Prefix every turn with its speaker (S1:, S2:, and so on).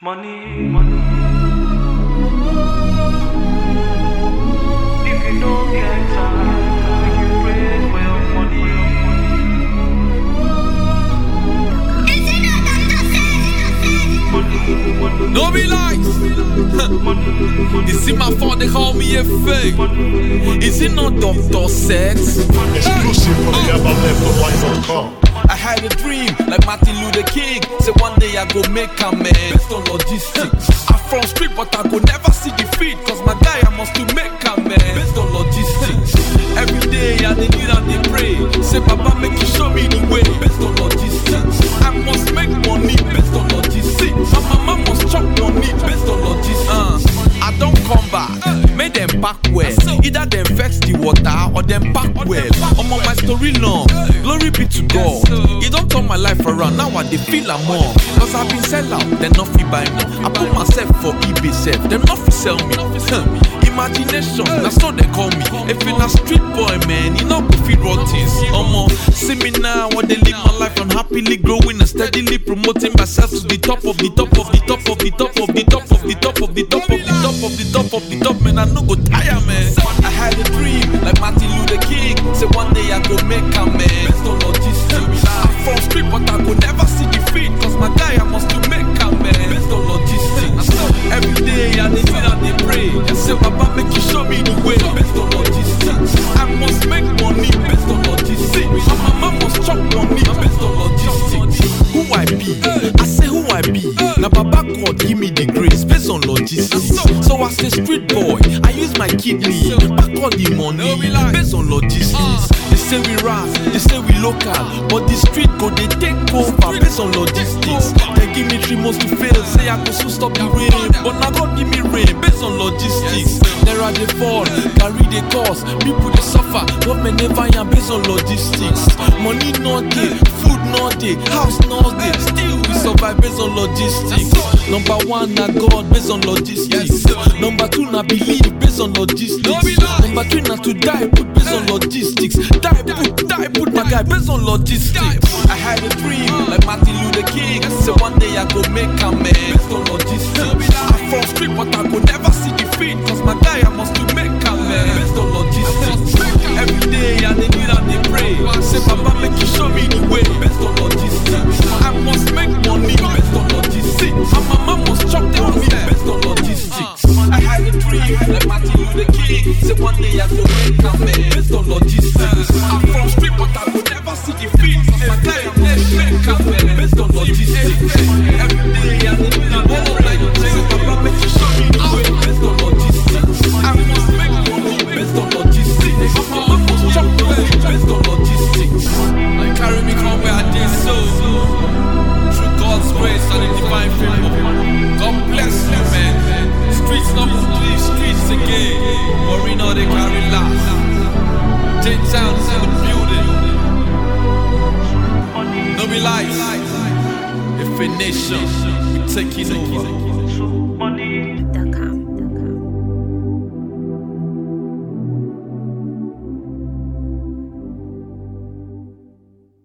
S1: Money, money. If you don't get time, make you pray for your money.
S2: No be lies. Is it my fault they call me a fake? Is it not Dr. Sex?
S3: Exclusive for the Wise.com.
S2: I had a dream like Martin Luther King. Say one day I go make a man based on logistics. I'm from street but I go never see defeat. Cause my guy I must to make a man based on logistics. Every day I dey kneel and dey pray. Say Papa make you show me the way based on logistics. I must make money based on logistics. My mama must chop money based on logistics. I don't come back, make them back well. Either them vex the water or them back well. I'm on my story long, glory be to God. He don't turn my life around, now I dey feel I'm on. Cause I've been sell out, they not fit buy me. I put myself for eBay self, them not fit sell me. Imagination, that's what they call me. If you're a street boy, man, you know go fit rot things. See me now, what they live my life unhappily growing and steadily promoting myself to the top of the top of the top of the top of the top of the top of the top of the top of the top of the top, man. I no go tire, man. I had a dream like Martin Luther King. Say one day I go make a man based on logistics. I'm from street but I go never see defeat. Cause my guy I must to make a man based on logistics. Every day I dey kneel and dey pray. I say Papa make you show me the way based on logistics. I must make money based on logistics. My mama must chop money based on logistics. Who I be? I say who I be. Now Baba God give me the grace based on logistics. So as a street boy, I use my kidney back all the money based on logistics. They say we rap, they say we local, but the street go they take over based on logistics. They give me 3 months to fail, say I go soon stop the rain, but now God give me rain based on logistics. There are the fall, carry the cost, people they suffer, government never am based on logistics. Money not there, food not there, house not there, still we survive based on logistics. Number 1 na God based on logistics. Number 2 na believe based on logistics. Number 3 na to die put based on logistics. Die put my guy based on logistics. I had a dream like Martin Luther King. Say one day I go make a man based on logistics. I'm from street but I go never see defeat. Cause my guy I must to make a man based on logistics. Every day I dey kneel and dey pray. Say Papa make you show me the way based on logistics. I must make money based on logistics. My mama must chop money based on logistics. I had a dream like Martin Luther King. Say one day I go make a man based on logistics. I'm from street but I go never see defeat. Cause my guy I must make a man based on logistics. Every day I dey kneel and dey pray. Say Papa make you show me the way based on logistics. I must make money based on logistics. My mama must chop money based on logistics. And carry me come where I did so. Through God's grace and the divine favor. God bless you, man. Streets not leave streets again. Worry now they carry last. J-Town is in the building. No be lies. If a nation, we taking over.